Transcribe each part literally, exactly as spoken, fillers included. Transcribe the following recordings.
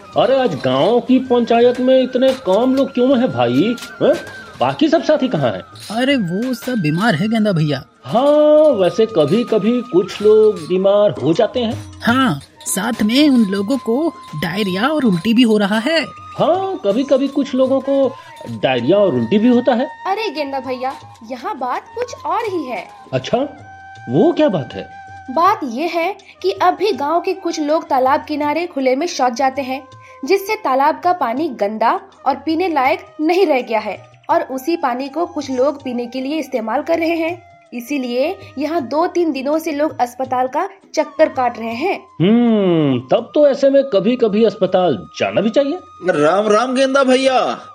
अरे आज गांव की पंचायत में इतने कम लोग क्यों हैं भाई? है? बाकी सब साथी कहाँ हैं? अरे वो सब बीमार है गेंदा भैया। हाँ वैसे कभी कभी कुछ लोग बीमार हो जाते हैं। हाँ साथ में उन लोगों को डायरिया और उल्टी भी हो रहा है। हाँ कभी कभी कुछ लोगों को डायरिया और उल्टी भी होता है। अरे गेंदा भैया यहाँ बात कुछ और ही है। अच्छा वो क्या बात है? बात ये है कि अब भी गांव के कुछ लोग तालाब किनारे खुले में शौच जाते हैं, जिससे तालाब का पानी गंदा और पीने लायक नहीं रह गया है और उसी पानी को कुछ लोग पीने के लिए इस्तेमाल कर रहे हैं। इसीलिए यहाँ दो तीन दिनों से लोग अस्पताल का चक्कर काट रहे हैं। हम्म तब तो ऐसे में कभी कभी अस्पताल जाना भी चाहिए। राम राम गेंदा भैया,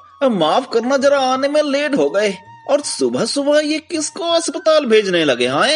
माफ करना जरा आने में लेट हो गए। और सुबह सुबह ये किसको अस्पताल भेजने लगे? हाँ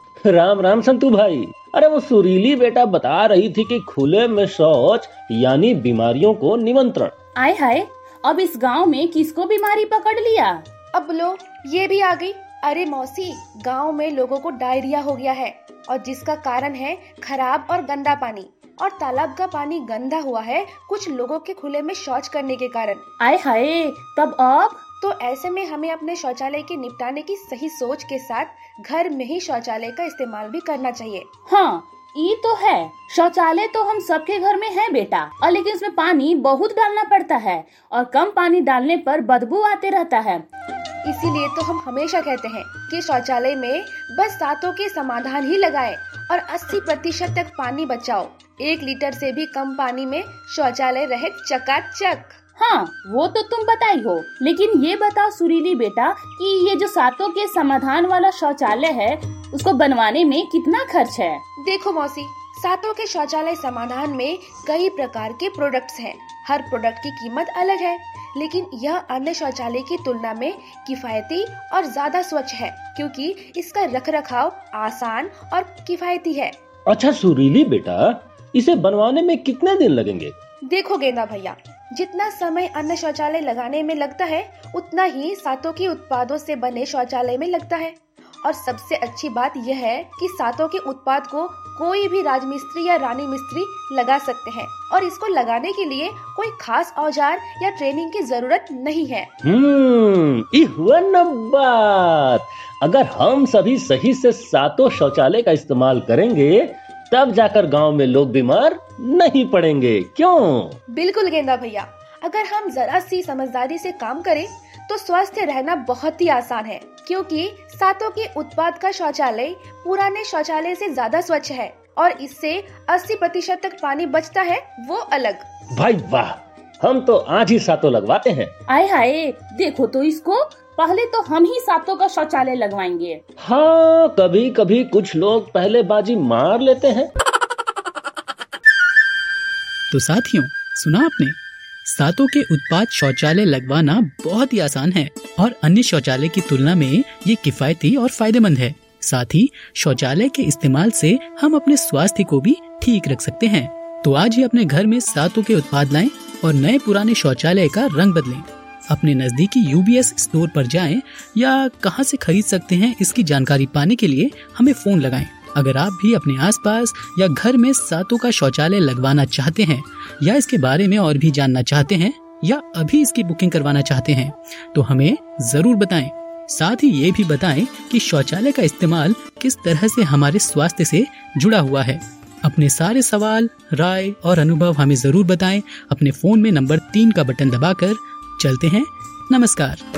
राम राम संतू भाई। अरे वो सुरीली बेटा बता रही थी कि खुले में शौच यानी बीमारियों को निमंत्रण। आय हाय अब इस गांव में किसको बीमारी पकड़ लिया? अब लो ये भी आ गई। अरे मौसी गांव में लोगों को डायरिया हो गया है और जिसका कारण है खराब और गंदा पानी, और तालाब का पानी गंदा हुआ है कुछ लोगों के खुले में शौच करने के कारण। आय हाय तब अब तो ऐसे में हमें अपने शौचालय के निपटाने की सही सोच के साथ घर में ही शौचालय का इस्तेमाल भी करना चाहिए। हाँ ये तो है, शौचालय तो हम सबके घर में है बेटा, और लेकिन उसमें पानी बहुत डालना पड़ता है और कम पानी डालने पर बदबू आते रहता है। इसीलिए तो हम हमेशा कहते हैं कि शौचालय में बस सातों के समाधान ही लगाएं और अस्सी प्रतिशत तक पानी बचाओ। एक लीटर से भी कम पानी में शौचालय रहे चकाचक। हाँ वो तो तुम बताई हो, लेकिन ये बताओ सुरीली बेटा कि ये जो सातों के समाधान वाला शौचालय है उसको बनवाने में कितना खर्च है? देखो मौसी, सातों के शौचालय समाधान में कई प्रकार के प्रोडक्ट्स हैं। हर प्रोडक्ट की कीमत अलग है, लेकिन यह अन्य शौचालय की तुलना में किफायती और ज्यादा स्वच्छ है क्योंकि इसका रखरखाव आसान और किफायती है। अच्छा सुरीली बेटा, इसे बनवाने में कितने दिन लगेंगे? देखो गेंदा भैया, जितना समय अन्य शौचालय लगाने में लगता है उतना ही सातों के उत्पादों से बने शौचालय में लगता है। और सबसे अच्छी बात यह है कि सातों के उत्पाद को कोई भी राजमिस्त्री या रानी मिस्त्री लगा सकते हैं और इसको लगाने के लिए कोई खास औजार या ट्रेनिंग की जरूरत नहीं है। हम्म ये हुआ न बात। अगर हम सभी सही से सातों शौचालय का इस्तेमाल करेंगे तब जाकर गांव में लोग बीमार नहीं पड़ेंगे। क्यों? बिल्कुल गेंदा भैया, अगर हम जरा सी समझदारी से काम करें तो स्वस्थ रहना बहुत ही आसान है क्योंकि सातों के उत्पाद का शौचालय पुराने शौचालय से ज्यादा स्वच्छ है और इससे अस्सी प्रतिशत तक पानी बचता है, वो अलग। भाई वाह, हम तो आज ही सातों लगवाते हैं। आय हाय देखो तो इसको, पहले तो हम ही सातों का शौचालय लगवाएंगे। हाँ कभी कभी कुछ लोग पहले बाजी मार लेते हैं। तो साथियों सुना आपने, सातों के उत्पाद शौचालय लगवाना बहुत ही आसान है और अन्य शौचालय की तुलना में ये किफायती और फायदेमंद है। साथ ही शौचालय के इस्तेमाल से हम अपने स्वास्थ्य को भी ठीक रख सकते हैं। तो आज ही अपने घर में सातों के उत्पाद लाएं और नए पुराने शौचालय का रंग बदलें। अपने नजदीकी यूबीएस स्टोर पर जाएं या कहां से खरीद सकते हैं इसकी जानकारी पाने के लिए हमें फोन लगाएं। अगर आप भी अपने आसपास या घर में सातों का शौचालय लगवाना चाहते हैं या इसके बारे में और भी जानना चाहते हैं या अभी इसकी बुकिंग करवाना चाहते हैं तो हमें जरूर बताएं। साथ ही ये भी बताएं कि शौचालय का इस्तेमाल किस तरह से हमारे स्वास्थ्य से जुड़ा हुआ है। अपने सारे सवाल, राय और अनुभव हमें जरूर बताएं। अपने फोन में नंबर तीन का बटन दबाकर। चलते हैं, नमस्कार।